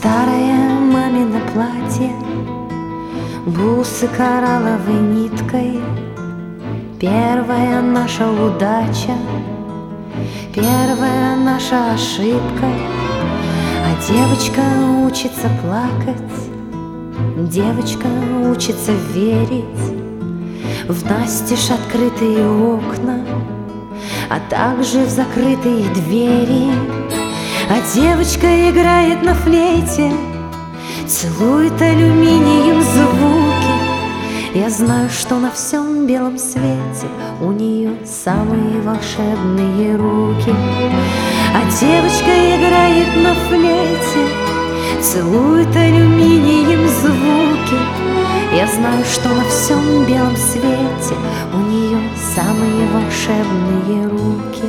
Старое мамино платье, бусы коралловой ниткой, первая наша удача, первая наша ошибка. А девочка учится плакать, девочка учится верить в настежь открытые окна, а также в закрытые двери. А девочка играет на флейте, целует алюминием звуки. Я знаю, что на всем белом свете у нее самые волшебные руки. А девочка играет на флейте, целует алюминием звуки. Я знаю, что на всем белом свете у нее самые волшебные руки.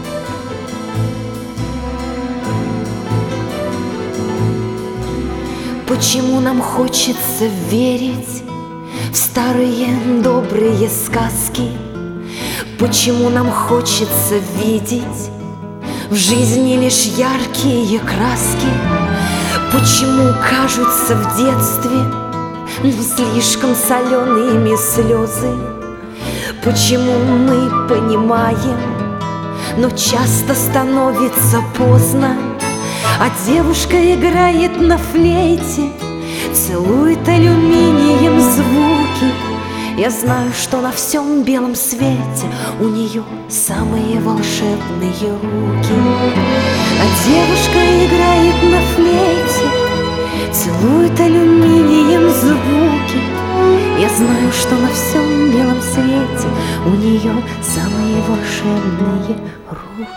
Почему нам хочется верить в старые добрые сказки? Почему нам хочется видеть в жизни лишь яркие краски? Почему кажутся в детстве слишком солеными слезы? Почему мы понимаем, но часто становится поздно? А девушка играет на флейте, целует алюминием звуки. Я знаю, что на всем белом свете у нее самые волшебные руки. А девушка играет на флейте, целует алюминием звуки. Я знаю, что на всем белом свете у нее самые волшебные руки.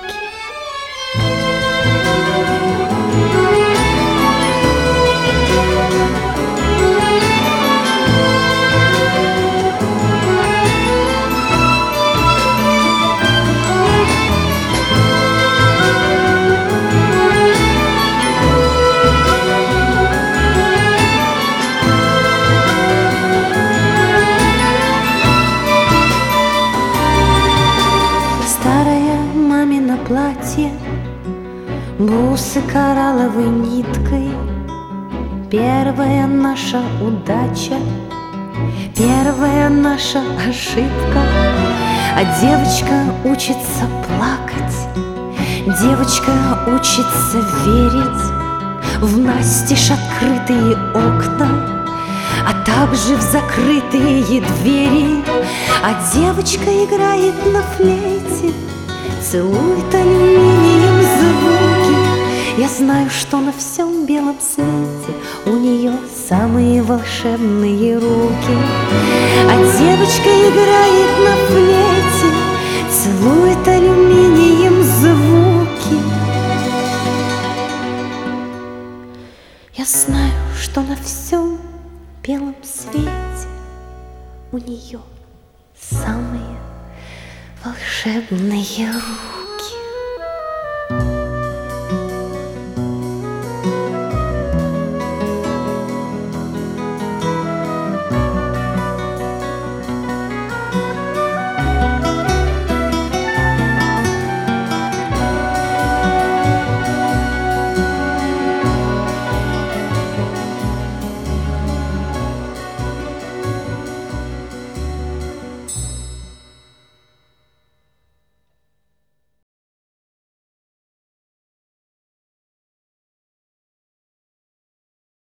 Платье, бусы коралловой ниткой, первая наша удача, первая наша ошибка. А девочка учится плакать, девочка учится верить в настежь открытые окна, а также в закрытые двери. А девочка играет на флейте, целует алюминием звуки. Я знаю, что на всем белом свете у нее самые волшебные руки. А девочка играет на флейте, целует алюминием звуки. Я знаю, что на всем белом свете у нее самые волшебные руки.